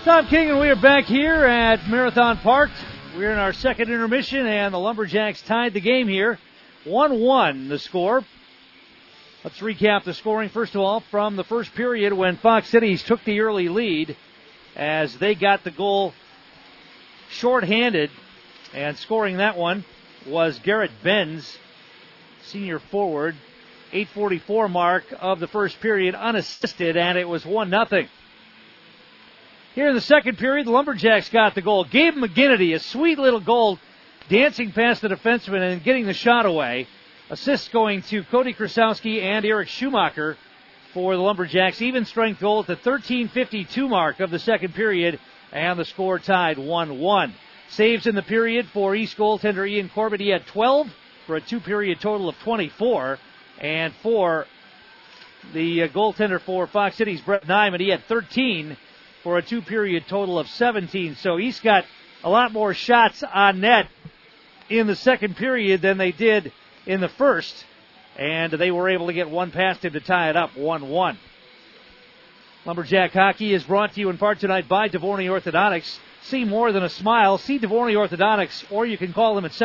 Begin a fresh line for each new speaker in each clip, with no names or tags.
Tom King and we are back here at Marathon Park. We're in our second intermission, and the Lumberjacks tied the game here. 1-1 the score. Let's recap the scoring, first of all, from the first period when Fox Cities took the early lead as they got the goal shorthanded, and scoring that one was Garrett Benz, senior forward. 8:44 mark of the first period, unassisted, and it was 1-0. Here in the second period, the Lumberjacks got the goal. Gabe McGinnity, a sweet little goal, dancing past the defenseman and getting the shot away. Assists going to Cody Krasowski and Eric Schumacher for the Lumberjacks. Even strength goal at the 13:52 mark of the second period, and the score tied 1-1. Saves in the period for East goaltender Ian Corbett. He had 12 for a two-period total of 24. And for the goaltender for Fox Cities, Brett Nyman, he had 13 for a two-period total of 17. So East got a lot more shots on net in the second period than they did in the first, and they were able to get one past him to tie it up 1-1. Lumberjack hockey is brought to you in part tonight by Dvorny Orthodontics. See more than a smile. See Dvorny Orthodontics, or you can call them at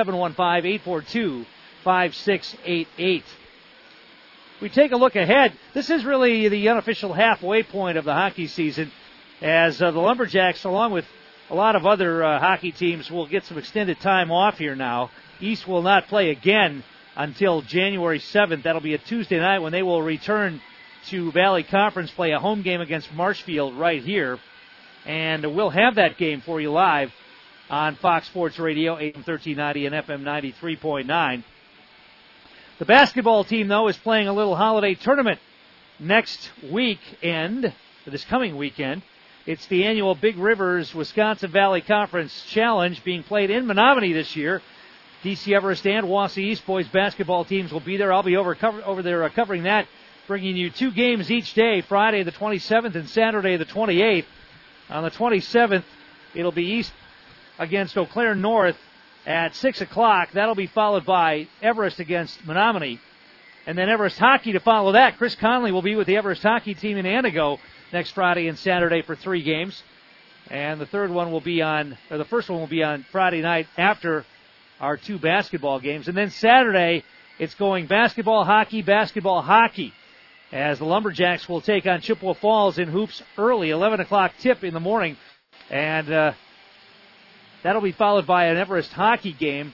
715-842-5688. We take a look ahead. This is really the unofficial halfway point of the hockey season, as the Lumberjacks, along with a lot of other hockey teams, will get some extended time off here now. East will not play again until January 7th. That'll be a Tuesday night when they will return to Valley Conference, play a home game against Marshfield right here. And we'll have that game for you live on Fox Sports Radio, AM 1390 and FM 93.9. The basketball team, though, is playing a little holiday tournament next weekend, this coming weekend. It's the annual Big Rivers Wisconsin Valley Conference Challenge being played in Menominee this year. DC Everest and Wausau East boys basketball teams will be there. I'll be over there covering that, bringing you two games each day, Friday the 27th and Saturday the 28th. On the 27th, it'll be East against Eau Claire North at 6 o'clock. That'll be followed by Everest against Menominee. And then Everest hockey to follow that. Chris Conley will be with the Everest hockey team in Antigo next Friday and Saturday for 3 games. And the first one will be on Friday night after our 2 basketball games. And then Saturday, it's going basketball, hockey, as the Lumberjacks will take on Chippewa Falls in hoops early, 11 o'clock tip in the morning. And that'll be followed by an Everest hockey game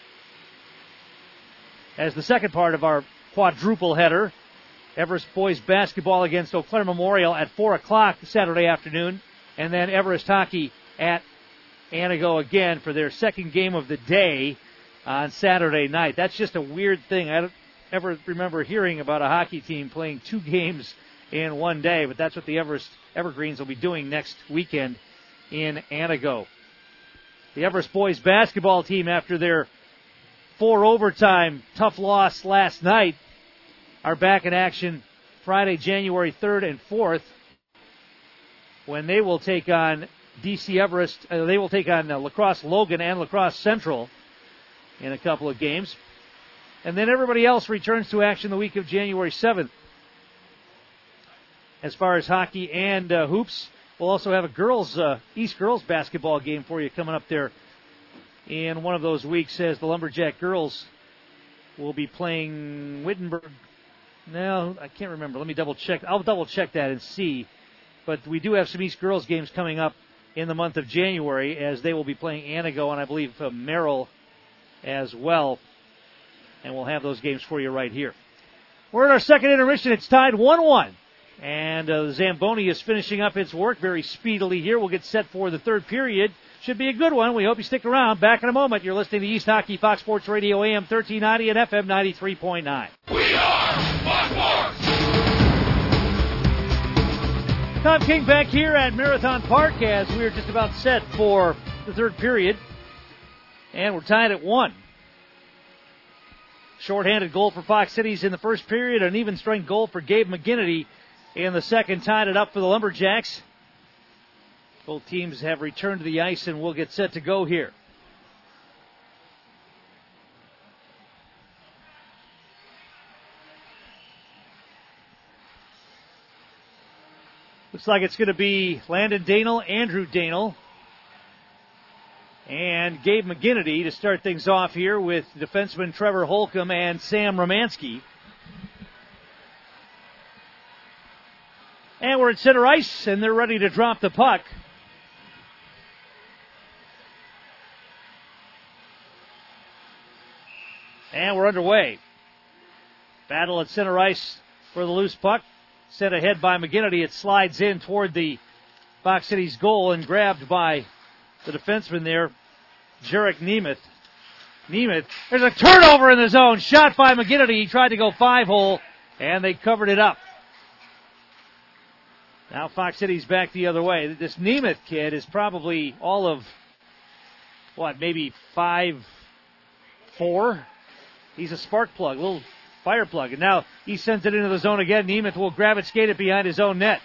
as the second part of our quadruple header. Everest boys basketball against Eau Claire Memorial at 4 o'clock Saturday afternoon. And then Everest hockey at Antigo again for their second game of the day on Saturday night. That's just a weird thing. I don't ever remember hearing about a hockey team playing 2 games in one day, but that's what the Everest Evergreens will be doing next weekend in Antigo. The Everest boys basketball team, after their 4-overtime tough loss last night, are back in action Friday, January 3rd and 4th, when they will take on DC Everest. They will take on La Crosse Logan and La Crosse Central in a couple of games. And then everybody else returns to action the week of January 7th. As far as hockey and hoops, we'll also have a East girls basketball game for you coming up there in one of those weeks, as the Lumberjack girls will be playing Wittenberg. No, I can't remember. Let me double check. I'll double check that and see. But we do have some East girls games coming up in the month of January, as they will be playing Antigo and I believe Merrill as well. And we'll have those games for you right here. We're in our second intermission. It's tied 1-1. And Zamboni is finishing up its work very speedily here. We'll get set for the third period. Should be a good one. We hope you stick around. Back in a moment. You're listening to East Hockey, Fox Sports Radio, AM 1390 and FM 93.9.
We are Fox Sports!
Tom King back here at Marathon Park as we're just about set for the third period. And we're tied at 1. Shorthanded goal for Fox Cities in the first period. An even strength goal for Gabe McGinnity in the second tied it up for the Lumberjacks. Both teams have returned to the ice and will get set to go here. Looks like it's going to be Landon Danel, Andrew Danel, and Gabe McGinnity to start things off here with defenseman Trevor Holcomb and Sam Romanski. And we're at center ice, and they're ready to drop the puck. And we're underway. Battle at center ice for the loose puck. Sent ahead by McGinnity. It slides in toward the Fox Cities goal and grabbed by the defenseman there, Jarek Nemeth. Nemeth, there's a turnover in the zone. Shot by McGinnity. He tried to go 5-hole, and they covered it up. Now Fox Cities back the other way. This Nemeth kid is probably all of, maybe 5'4"? He's a spark plug, a little fire plug. And now he sends it into the zone again. Nemeth will grab it, skate it behind his own net.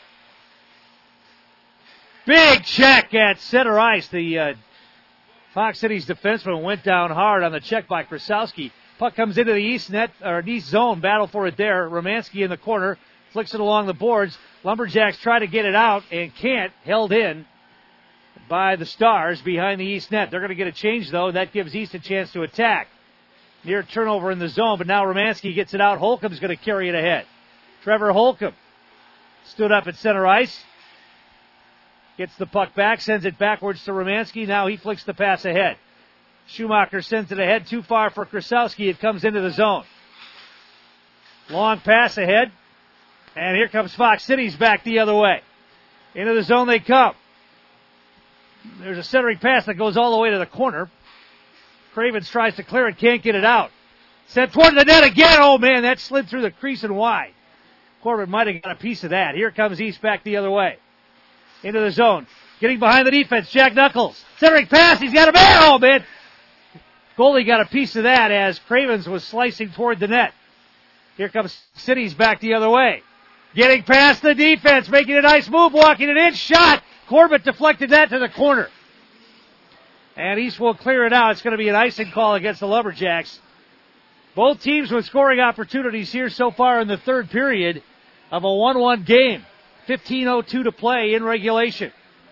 Big check at center ice. The Fox Cities defenseman went down hard on the check by Krasowski. Puck comes into the east net, or east zone. Battle for it there. Romanski in the corner. Flicks it along the boards. Lumberjacks try to get it out and can't. Held in by the Stars behind the east net. They're going to get a change, though. That gives East a chance to attack. Near turnover in the zone, but now Romanski gets it out. Holcomb's going to carry it ahead. Trevor Holcomb stood up at center ice. Gets the puck back, sends it backwards to Romanski. Now he flicks the pass ahead. Schumacher sends it ahead, too far for Krasowski. It comes into the zone. Long pass ahead. And here comes Fox Cities back the other way. Into the zone they come. There's a centering pass that goes all the way to the corner. Cravens tries to clear it, can't get it out. Sent toward the net again. Oh, man, that slid through the crease and wide. Corbett might have got a piece of that. Here comes East back the other way. Into the zone. Getting behind the defense, Jack Knuckles. Centering pass, he's got a man. Oh, man. Goalie got a piece of that as Cravens was slicing toward the net. Here comes Cities back the other way. Getting past the defense, making a nice move, walking it in. Shot. Corbett deflected that to the corner. And East will clear it out. It's going to be an icing call against the Lumberjacks. Both teams with scoring opportunities here so far in the third period of a 1-1 game. 15:02 to play in regulation.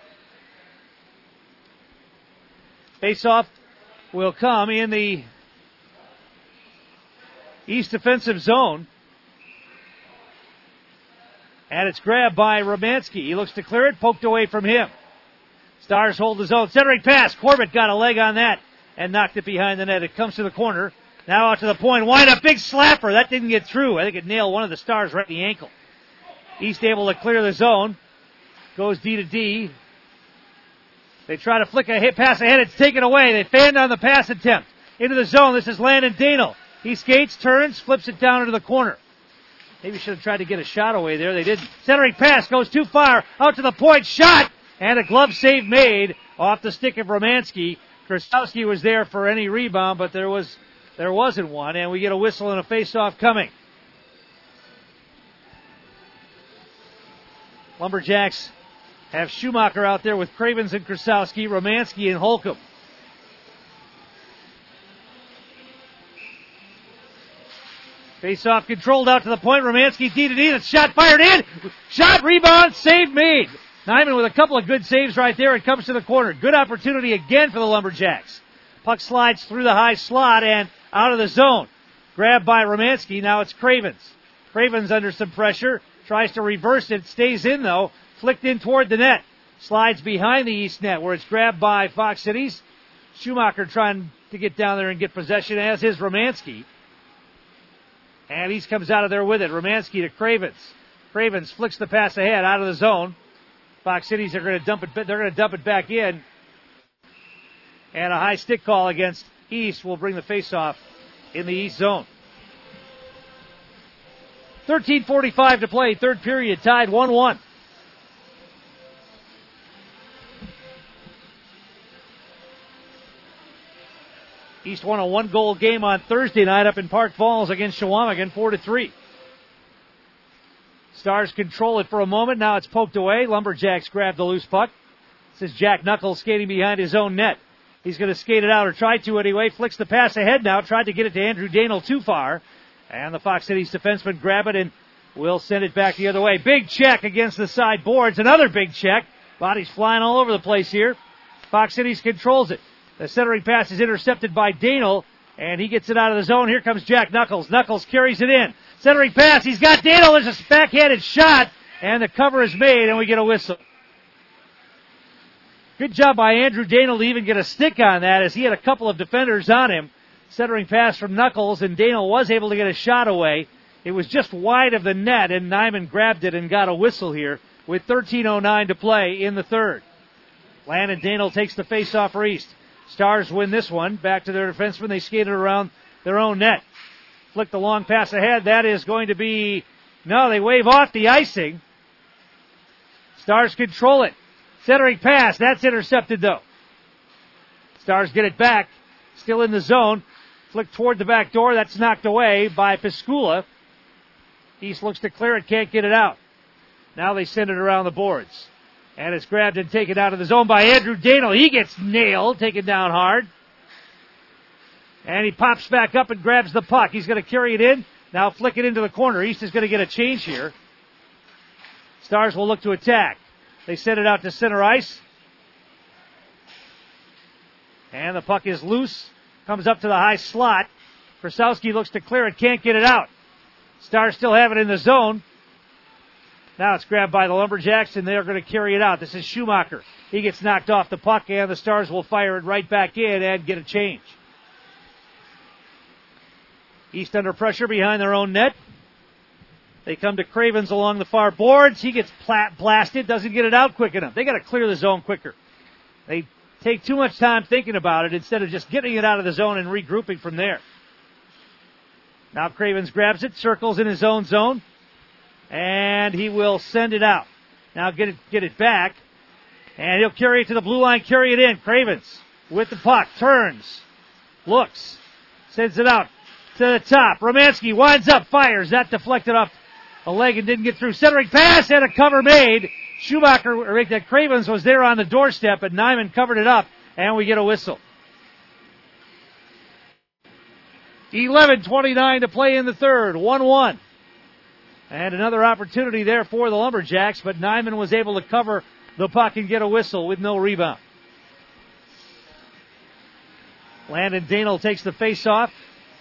Face-off will come in the East defensive zone. And it's grabbed by Romanski. He looks to clear it, poked away from him. Stars hold the zone. Centering pass. Corbett got a leg on that and knocked it behind the net. It comes to the corner. Now out to the point. Wind up. Big slapper. That didn't get through. I think it nailed one of the Stars right in the ankle. East able to clear the zone. Goes D to D. They try to flick a hit pass ahead. It's taken away. They fanned on the pass attempt. Into the zone. This is Landon Danel. He skates, turns, flips it down into the corner. Maybe should have tried to get a shot away there. They didn't. Centering pass goes too far. Out to the point. Shot. And a glove save made off the stick of Romanski. Krasowski was there for any rebound, but there wasn't one. And we get a whistle and a face-off coming. Lumberjacks have Schumacher out there with Cravens and Krasowski, Romanski and Holcomb. Face-off controlled out to the point. Romanski D to D. That shot fired in. Shot, rebound, save made. Nyman with a couple of good saves right there. It comes to the corner. Good opportunity again for the Lumberjacks. Puck slides through the high slot and out of the zone. Grabbed by Romanski. Now it's Cravens. Cravens under some pressure. Tries to reverse it. Stays in though. Flicked in toward the net. Slides behind the east net where it's grabbed by Fox Cities. Schumacher trying to get down there and get possession, as is Romanski. And East comes out of there with it. Romanski to Cravens. Cravens flicks the pass ahead out of the zone. Fox Cities are going to dump it. They're going to dump it back in. And a high stick call against East will bring the face-off in the East zone. 13:45 to play. Third period tied 1-1. East won a one-goal game on Thursday night up in Park Falls against Shawamigan, 4-3. Stars control it for a moment. Now it's poked away. Lumberjacks grab the loose puck. This is Jack Knuckles skating behind his own net. He's going to skate it out, or try to anyway. Flicks the pass ahead now. Tried to get it to Andrew Danel too far. And the Fox Cities defensemen grab it and will send it back the other way. Big check against the side boards. Another big check. Bodies flying all over the place here. Fox Cities controls it. The centering pass is intercepted by Danel, and he gets it out of the zone. Here comes Jack Knuckles. Knuckles carries it in. Centering pass. He's got Danel. There's a backhanded shot, and the cover is made, and we get a whistle. Good job by Andrew Danel to even get a stick on that, as he had a couple of defenders on him. Centering pass from Knuckles, and Danel was able to get a shot away. It was just wide of the net, and Nyman grabbed it and got a whistle here with 13:09 to play in the third. Landon Danel takes the face-off for East. Stars win this one. Back to their defensemen. They skated around their own net. Flick the long pass ahead. That is going to be... No, they wave off the icing. Stars control it. Centering pass. That's intercepted, though. Stars get it back. Still in the zone. Flick toward the back door. That's knocked away by Piscula. East looks to clear it. Can't get it out. Now they send it around the boards. And it's grabbed and taken out of the zone by Andrew Danel. He gets nailed. Taken down hard. And he pops back up and grabs the puck. He's going to carry it in. Now flick it into the corner. East is going to get a change here. Stars will look to attack. They send it out to center ice. And the puck is loose. Comes up to the high slot. Krasowski looks to clear it. Can't get it out. Stars still have it in the zone. Now it's grabbed by the Lumberjacks, and they're going to carry it out. This is Schumacher. He gets knocked off the puck, and the Stars will fire it right back in and get a change. East under pressure behind their own net. They come to Cravens along the far boards. He gets blasted, doesn't get it out quick enough. They got to clear the zone quicker. They take too much time thinking about it instead of just getting it out of the zone and regrouping from there. Now Cravens grabs it, circles in his own zone, and he will send it out. Now get it back, and he'll carry it to the blue line, carry it in. Cravens with the puck, turns, looks, sends it out to the top. Romanski winds up, fires. That deflected off a leg and didn't get through. Centering pass and a cover made. That Cravens was there on the doorstep, but Nyman covered it up, and we get a whistle. 11:29 to play in the third, 1-1. And another opportunity there for the Lumberjacks, but Nyman was able to cover the puck and get a whistle with no rebound. Landon Danel takes the face-off.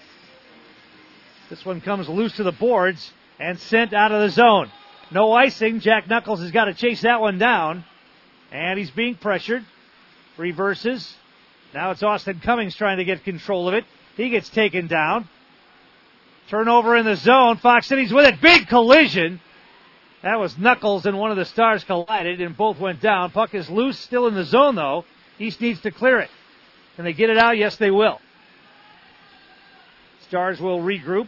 This one comes loose to the boards and sent out of the zone. No icing. Jack Knuckles has got to chase that one down. And he's being pressured. Reverses. Now it's Austin Cummings trying to get control of it. He gets taken down. Turnover in the zone. Fox Cities with it. Big collision. That was Knuckles and one of the Stars collided and both went down. Puck is loose. Still in the zone though. East needs to clear it. Can they get it out? Yes, they will. Stars will regroup.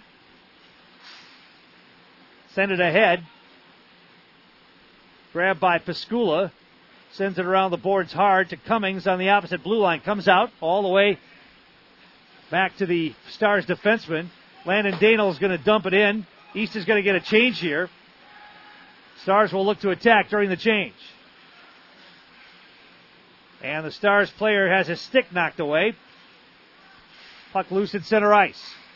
Send it ahead. Grabbed by Piscula. Sends it around the boards hard to Cummings on the opposite blue line. Comes out all the way back to the Stars defenseman. Landon Danel is going to dump it in. East is going to get a change here. Stars will look to attack during the change. And the Stars player has his stick knocked away. Puck loose at center ice.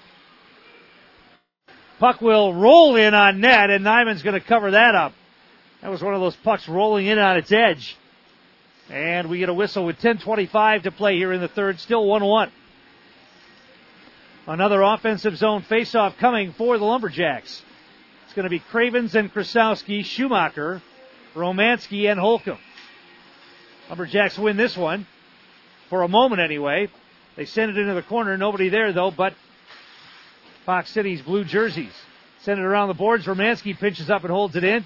Puck will roll in on net, and Nyman's going to cover that up. That was one of those pucks rolling in on its edge. And we get a whistle with 10:25 to play here in the third. Still 1-1. Another offensive zone faceoff coming for the Lumberjacks. It's going to be Cravens and Krasowski, Schumacher, Romanski, and Holcomb. Lumberjacks win this one. For a moment anyway. They send it into the corner. Nobody there though, but Fox City's blue jerseys. Send it around the boards. Romanski pinches up and holds it in.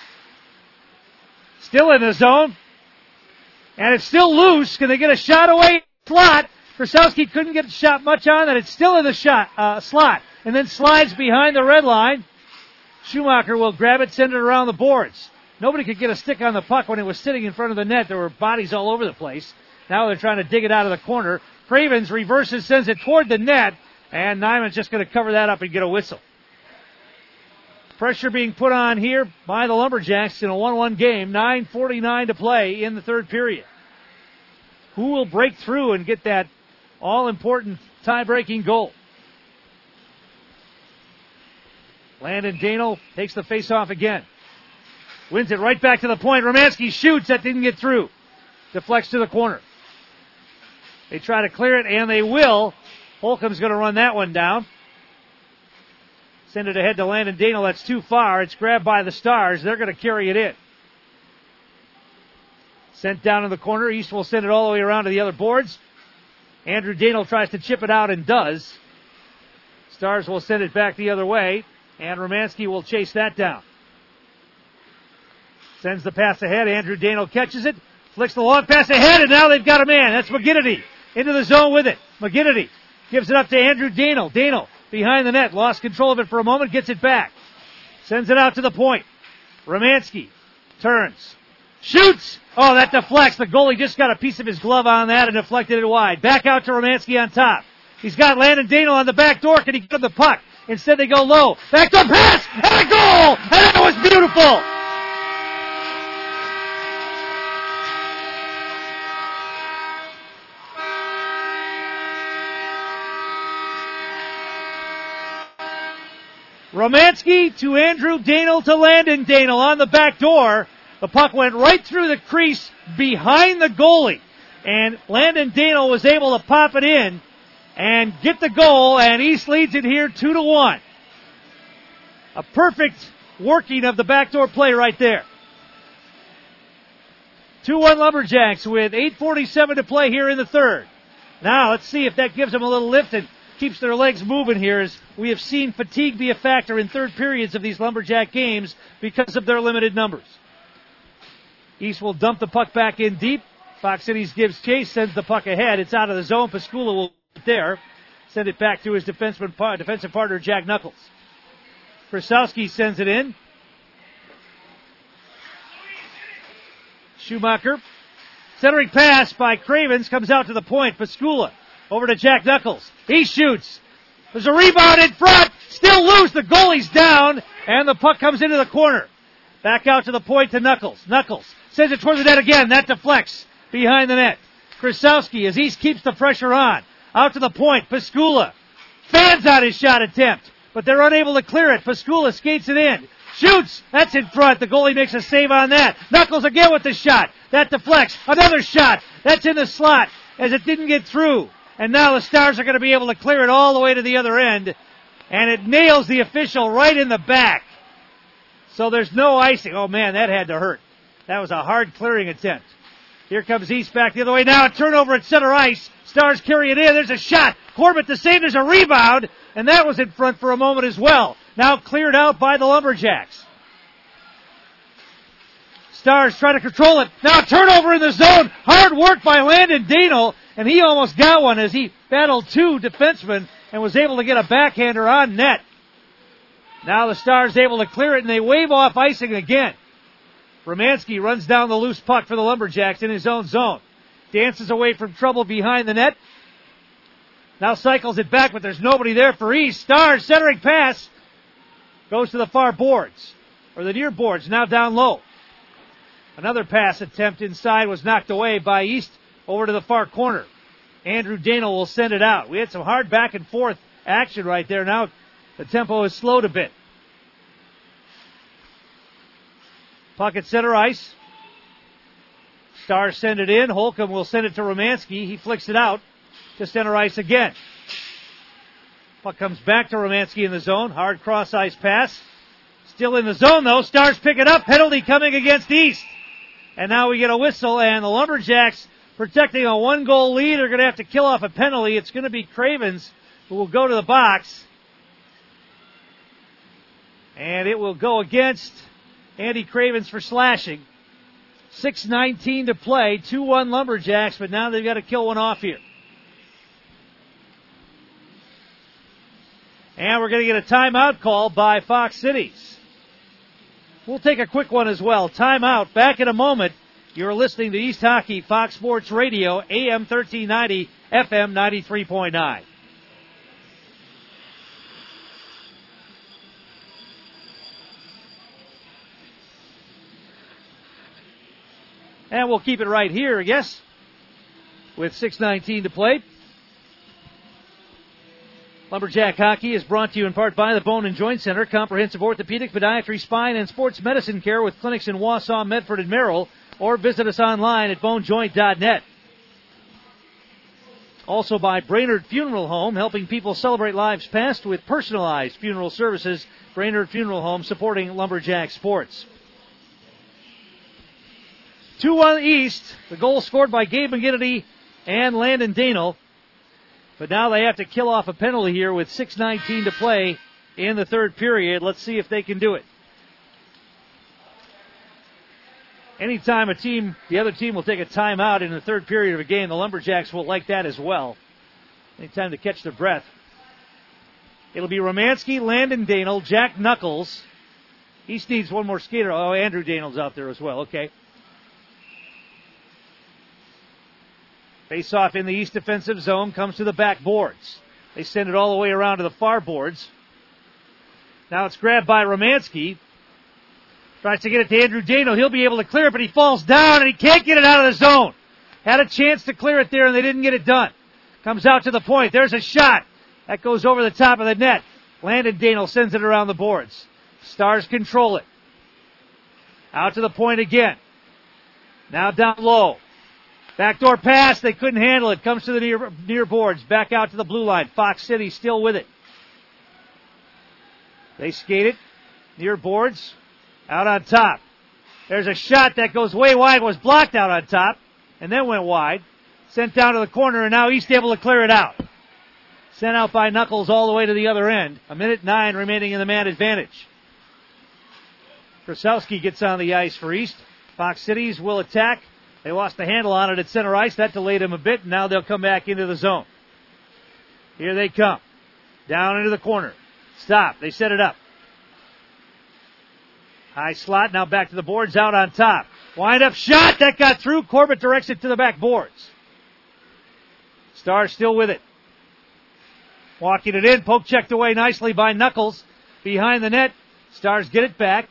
Still in the zone. And it's still loose. Can they get a shot away? Slot. Krasowski couldn't get shot much on that. It's still in the slot. And then slides behind the red line. Schumacher will grab it, send it around the boards. Nobody could get a stick on the puck when it was sitting in front of the net. There were bodies all over the place. Now they're trying to dig it out of the corner. Cravens reverses, sends it toward the net. And Nyman's just going to cover that up and get a whistle. Pressure being put on here by the Lumberjacks in a 1-1 game. 9:49 to play in the third period. Who will break through and get that all-important tie-breaking goal? Landon Daniel takes the face-off again. Wins it right back to the point. Romanski shoots. That didn't get through. Deflects to the corner. They try to clear it, and they will. Holcomb's going to run that one down. Send it ahead to Landon Daniel. That's too far. It's grabbed by the Stars. They're going to carry it in. Sent down in the corner. East will send it all the way around to the other boards. Andrew Daniel tries to chip it out and does. Stars will send it back the other way, and Romanski will chase that down. Sends the pass ahead. Andrew Daniel catches it. Flicks the long pass ahead, and now they've got a man. That's McGinnity. Into the zone with it. McGinnity gives it up to Andrew Daniel. Daniel behind the net. Lost control of it for a moment. Gets it back. Sends it out to the point. Romanski turns. Shoots! Oh, that deflects. The goalie just got a piece of his glove on that and deflected it wide. Back out to Romanski on top. He's got Landon Daniel on the back door. Can he get the puck? Instead they go low. Backdoor pass! And a goal! And that was beautiful! Romanski to Andrew Daniel to Landon Daniel on the back door. The puck went right through the crease behind the goalie. And Landon Daniel was able to pop it in and get the goal, and East leads it here 2-1. A perfect working of the backdoor play right there. 2-1 Lumberjacks with 8:47 to play here in the third. Now let's see if that gives them a little lift and keeps their legs moving here, as we have seen fatigue be a factor in third periods of these Lumberjack games because of their limited numbers. East will dump the puck back in deep. Fox Cities gives chase, sends the puck ahead. It's out of the zone. Pascula will there. Send it back to his defensive partner, Jack Knuckles. Krasowski sends it in. Schumacher. Centering pass by Cravens comes out to the point. Pascula over to Jack Knuckles. He shoots. There's a rebound in front. Still loose. The goalie's down. And the puck comes into the corner. Back out to the point to Knuckles. Knuckles sends it toward the net again. That deflects behind the net. Krasowski, as East keeps the pressure on. Out to the point. Pascula fans out his shot attempt, but they're unable to clear it. Pascula skates it in. Shoots. That's in front. The goalie makes a save on that. Knuckles again with the shot. That deflects. Another shot. That's in the slot as it didn't get through. And now the Stars are going to be able to clear it all the way to the other end. And it nails the official right in the back. So there's no icing. Oh, man, that had to hurt. That was a hard clearing attempt. Here comes East back the other way. Now a turnover at center ice. Stars carry it in. There's a shot. Corbett to save. There's a rebound. And that was in front for a moment as well. Now cleared out by the Lumberjacks. Stars try to control it. Now turnover in the zone. Hard work by Landon Daniel. And he almost got one as he battled two defensemen and was able to get a backhander on net. Now the Stars able to clear it, and they wave off icing again. Romanski runs down the loose puck for the Lumberjacks in his own zone. Dances away from trouble behind the net. Now cycles it back, but there's nobody there for East. Stars centering pass. Goes to the far boards, or the near boards, now down low. Another pass attempt inside was knocked away by East over to the far corner. Andrew Daniel will send it out. We had some hard back and forth action right there. Now the tempo is slowed a bit. Puck at center ice. Stars send it in. Holcomb will send it to Romanski. He flicks it out to center ice again. Puck comes back to Romanski in the zone. Hard cross ice pass. Still in the zone though. Stars pick it up. Penalty coming against East. And now we get a whistle, and the Lumberjacks, protecting a 1-goal lead, are going to have to kill off a penalty. It's going to be Cravens who will go to the box. And it will go against Andy Cravens for slashing. 6:19 to play. 2-1 Lumberjacks, but now they've got to kill one off here. And we're going to get a timeout call by Fox Cities. We'll take a quick one as well. Timeout. Back in a moment. You're listening to East Hockey, Fox Sports Radio, AM 1390, FM 93.9. And we'll keep it right here, I guess, with 6:19 to play. Lumberjack hockey is brought to you in part by the Bone and Joint Center, comprehensive orthopedic, podiatry, spine, and sports medicine care with clinics in Wausau, Medford, and Merrill, or visit us online at bonejoint.net. Also by Brainerd Funeral Home, helping people celebrate lives past with personalized funeral services. Brainerd Funeral Home supporting Lumberjack sports. 2-1 East, the goal scored by Gabe McGinnity and Landon Danel. But now they have to kill off a penalty here with 6:19 to play in the third period. Let's see if they can do it. Anytime the other team will take a timeout in the third period of a game, the Lumberjacks will like that as well. Anytime to catch their breath. It'll be Romanski, Landon Danel, Jack Knuckles. East needs one more skater. Oh, Andrew Danel's out there as well. Okay. Face-off in the East defensive zone comes to the back boards. They send it all the way around to the far boards. Now it's grabbed by Romanski. Tries to get it to Andrew Danel. He'll be able to clear it, but he falls down and he can't get it out of the zone. Had a chance to clear it there and they didn't get it done. Comes out to the point. There's a shot. That goes over the top of the net. Landon Danel sends it around the boards. Stars control it. Out to the point again. Now down low. Backdoor pass, they couldn't handle it. Comes to the near boards. Back out to the blue line. Fox City still with it. They skate it. Near boards. Out on top. There's a shot that goes way wide. Was blocked out on top. And then went wide. Sent down to the corner and now East able to clear it out. Sent out by Knuckles all the way to the other end. 1:09 remaining in the man advantage. Krasowski gets on the ice for East. Fox Cities will attack. They lost the handle on it at center ice. That delayed them a bit, and now they'll come back into the zone. Here they come. Down into the corner. Stop. They set it up. High slot. Now back to the boards. Out on top. Wind up shot. That got through. Corbett directs it to the back boards. Stars still with it. Walking it in. Poke checked away nicely by Knuckles. Behind the net. Stars get it back.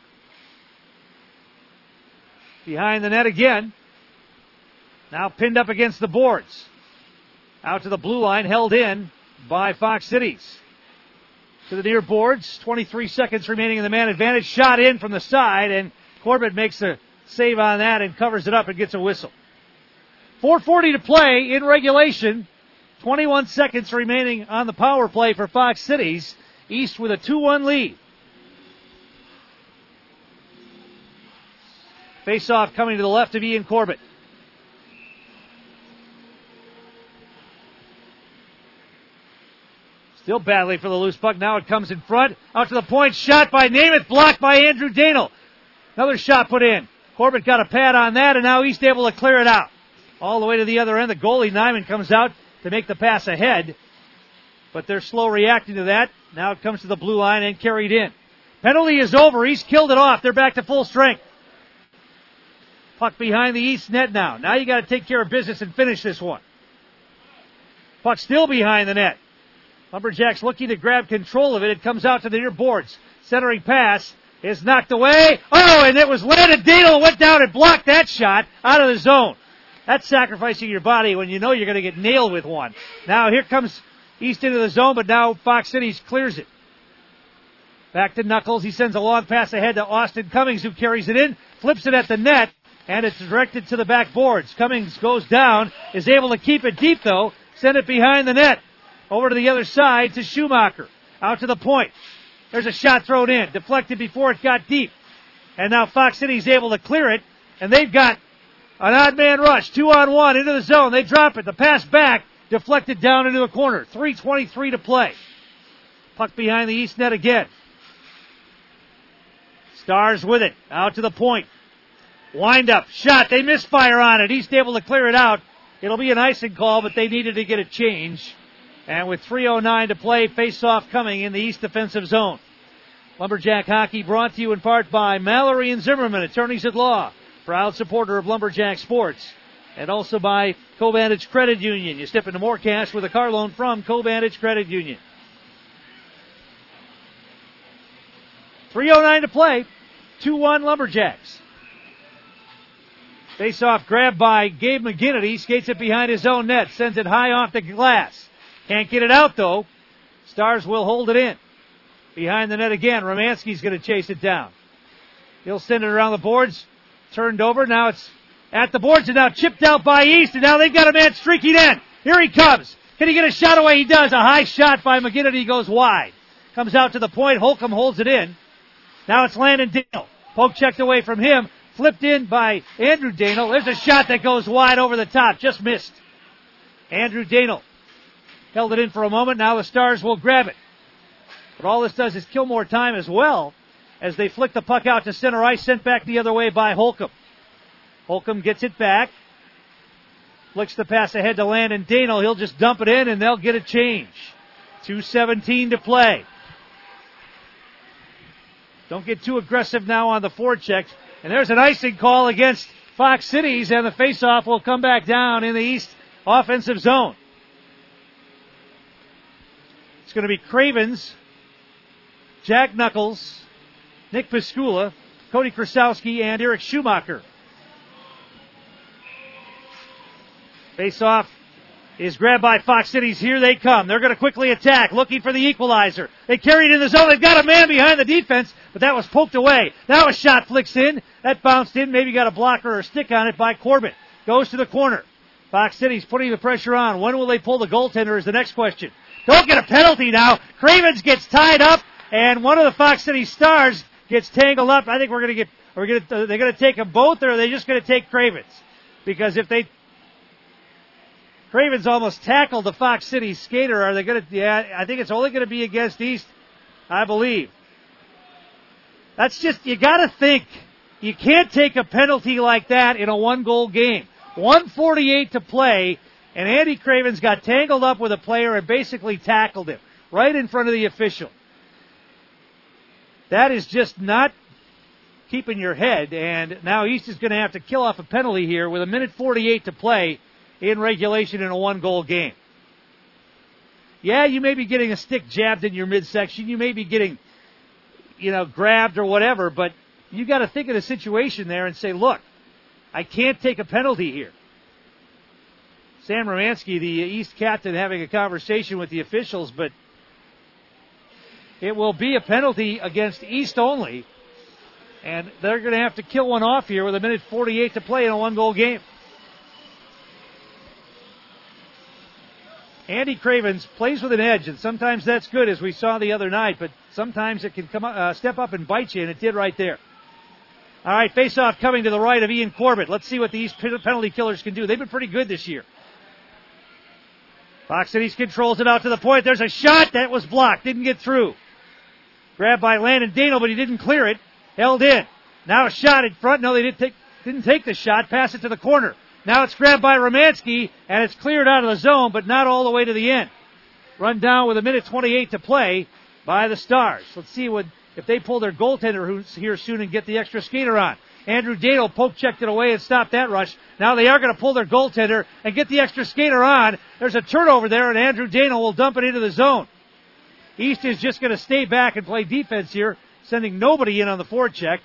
Behind the net again. Now pinned up against the boards. Out to the blue line, held in by Fox Cities. To the near boards, 23 seconds remaining in the man advantage. Shot in from the side, and Corbett makes a save on that and covers it up and gets a whistle. 4:40 to play in regulation. 21 seconds remaining on the power play for Fox Cities. East with a 2-1 lead. Face-off coming to the left of Ian Corbett. Still battling for the loose puck. Now it comes in front. Out to the point. Shot by Namath. Blocked by Andrew Danel. Another shot put in. Corbett got a pad on that, and now East able to clear it out. All the way to the other end. The goalie, Nyman, comes out to make the pass ahead. But they're slow reacting to that. Now it comes to the blue line and carried in. Penalty is over. East killed it off. They're back to full strength. Puck behind the East net now. Now you got to take care of business and finish this one. Puck still behind the net. Lumberjacks looking to grab control of it. It comes out to the near boards. Centering pass is knocked away. Oh, and it was Landon Danel went down and blocked that shot out of the zone. That's sacrificing your body when you know you're going to get nailed with one. Now here comes East into the zone, but now Fox Cities clears it. Back to Knuckles. He sends a long pass ahead to Austin Cummings, who carries it in, flips it at the net, and it's directed to the back boards. Cummings goes down, is able to keep it deep though, send it behind the net. Over to the other side to Schumacher. Out to the point. There's a shot thrown in. Deflected before it got deep. And now Fox City's able to clear it. And they've got an odd man rush. 2-on-1 into the zone. They drop it. The pass back. Deflected down into the corner. 3:23 to play. Puck behind the East net again. Stars with it. Out to the point. Wind up. Shot. They misfire on it. East able to clear it out. It'll be an icing call, but they needed to get a change. And with 3:09 to play, face-off coming in the East defensive zone. Lumberjack hockey brought to you in part by Mallory and Zimmerman, attorneys at law, proud supporter of Lumberjack sports. And also by Covantage Credit Union. You step into more cash with a car loan from Covantage Credit Union. 3:09 to play, 2-1 Lumberjacks. Face-off grabbed by Gabe McGinnity, skates it behind his own net, sends it high off the glass. Can't get it out, though. Stars will hold it in. Behind the net again. Romanski's going to chase it down. He'll send it around the boards. Turned over. Now it's at the boards and now chipped out by East. And now they've got a man streaking in. Here he comes. Can he get a shot away? He does. A high shot by McGinnity goes wide. Comes out to the point. Holcomb holds it in. Now it's Landon Daniel. Poke checked away from him. Flipped in by Andrew Daniel. There's a shot that goes wide over the top. Just missed. Andrew Daniel held it in for a moment. Now the Stars will grab it. But all this does is kill more time as well as they flick the puck out to center ice, sent back the other way by Holcomb. Holcomb gets it back. Flicks the pass ahead to Landon Daniel. He'll just dump it in and they'll get a change. 2:17 to play. Don't get too aggressive now on the forecheck. And there's an icing call against Fox Cities, and the faceoff will come back down in the East offensive zone. It's going to be Cravens, Jack Knuckles, Nick Piskula, Cody Krasowski, and Eric Schumacher. Faceoff is grabbed by Fox Cities. Here they come. They're going to quickly attack, looking for the equalizer. They carry it in the zone. They've got a man behind the defense, but that was poked away. Now a shot flicks in. That bounced in. Maybe got a blocker or a stick on it by Corbett. Goes to the corner. Fox Cities putting the pressure on. When will they pull the goaltender is the next question. Don't get a penalty now. Cravens gets tied up, and one of the Fox City Stars gets tangled up. I think they're going to take them both, or are they just going to take Cravens? Because if Cravens almost tackled the Fox City skater. Are they going to? Yeah, I think it's only going to be against East, I believe. That's just, you got to think. You can't take a penalty like that in a one-goal game. 1:48 to play, and Andy Cravens got tangled up with a player and basically tackled him right in front of the official. That is just not keeping your head, and now East is going to have to kill off a penalty here with 1:48 to play in regulation in a one-goal game. Yeah, you may be getting a stick jabbed in your midsection. You may be getting, grabbed or whatever, but you got to think of the situation there and say, look, I can't take a penalty here. Sam Romanski, the East captain, having a conversation with the officials, but it will be a penalty against East only, and they're going to have to kill one off here with 1:48 to play in a one-goal game. Andy Cravens plays with an edge, and sometimes that's good, as we saw the other night, but sometimes it can step up and bite you, and it did right there. All right, face-off coming to the right of Ian Corbett. Let's see what the East penalty killers can do. They've been pretty good this year. Fox Cities controls it out to the point. There's a shot that was blocked, didn't get through. Grabbed by Landon Daniel, but he didn't clear it. Held in. Now a shot in front. No, they didn't take the shot. Pass it to the corner. Now it's grabbed by Romanski, and it's cleared out of the zone, but not all the way to the end. Run down with 1:28 to play by the Stars. Let's see if they pull their goaltender who's here soon and get the extra skater on. Andrew Daniel poke checked it away and stopped that rush. Now they are going to pull their goaltender and get the extra skater on. There's a turnover there, and Andrew Daniel will dump it into the zone. East is just going to stay back and play defense here, sending nobody in on the forecheck.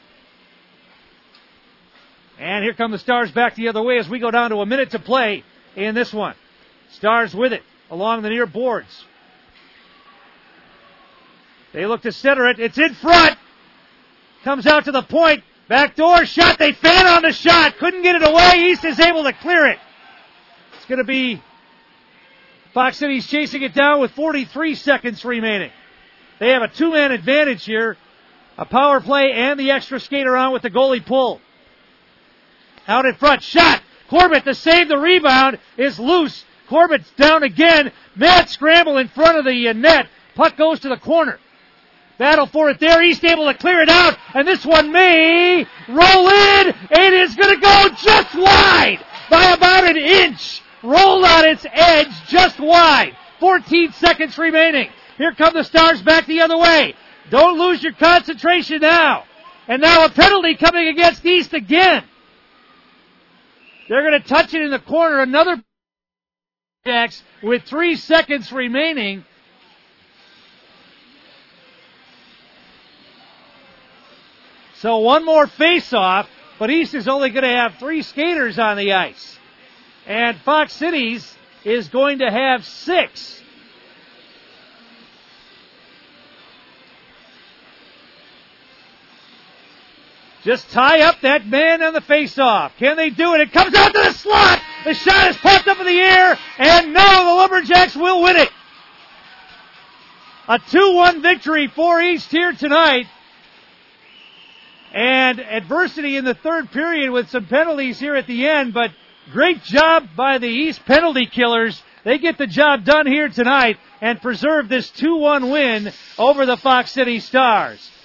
And here come the Stars back the other way as we go down to a minute to play in this one. Stars with it along the near boards. They look to center it. It's in front. Comes out to the point. Backdoor shot. They fan on the shot. Couldn't get it away. East is able to clear it. It's going to be Fox Cities chasing it down with 43 seconds remaining. They have a two-man advantage here. A power play and the extra skater on with the goalie pull. Out in front, shot. Corbett to save the rebound is loose. Corbett's down again. Mad scramble in front of the net. Puck goes to the corner. Battle for it there. East able to clear it out. And this one may roll in. It is going to go just wide by about an inch. Rolled on its edge just wide. 14 seconds remaining. Here come the Stars back the other way. Don't lose your concentration now. And now a penalty coming against East again. They're going to touch it in the corner. Another Jacks with 3 seconds remaining. So one more face-off, but East is only going to have 3 skaters on the ice. And Fox Cities is going to have 6. just tie up that man on the face-off. Can they do it? It comes out to the slot. The shot is popped up in the air, and no, the Lumberjacks will win it. A 2-1 victory for East here tonight. And adversity in the third period with some penalties here at the end, but great job by the East penalty killers. They get the job done here tonight and preserve this 2-1 win over the Fox City Stars.